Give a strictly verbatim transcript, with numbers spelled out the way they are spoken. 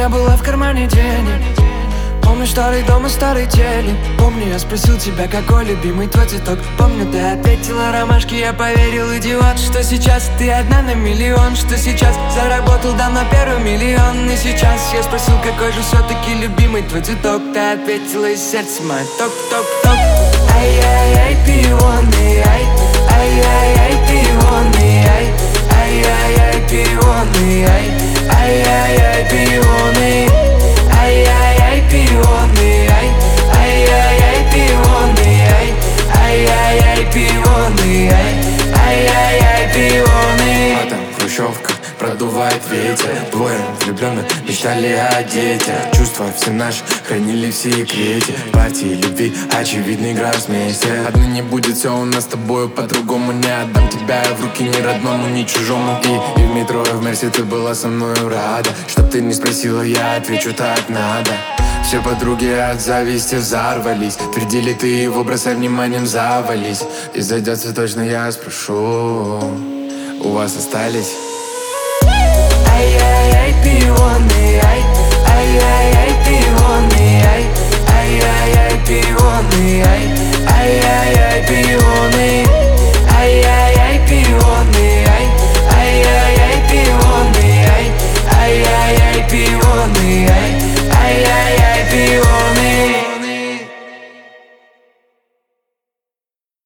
не было в кармане денег. Помню старый дом и старый телек. Помню, я спросил тебя, какой любимый твой цветок. Помню, ты ответила ромашки, я поверил, идиот. Что сейчас ты одна на миллион. Что сейчас заработал давно первый миллион. И сейчас я спросил, какой же все-таки любимый твой цветок. Ты ответила, и сердце мое ток-ток-ток. Ай-яй-яй, пионы, ай. Ай-яй-яй, пионы, ай. Ай-яй-яй, пионы, ай. Ай-яй-яй, пионы. Ай-яй-яй, пионы, ай. Ай-яй-яй, пионы, ай. Ай-яй-яй, пионы, ай. Ай-яй-яй, пионы. А там хрущевка, продувает ветер. Двое влюбленных мечтали о детях. Чувства все наши хранили в секрете. Партии любви, очевидно, игра вместе. Отныне будет все у нас с тобою по-другому. Не отдам тебя в руки ни родному, ни чужому. И, и в метро, и в Мерсе ты была со мною рада. Чтоб ты не спросила, я отвечу, так надо. Все подруги от зависти взорвались. Твердили, ты его бросай вниманием, завались. И зайдется точно, я спрошу: у вас остались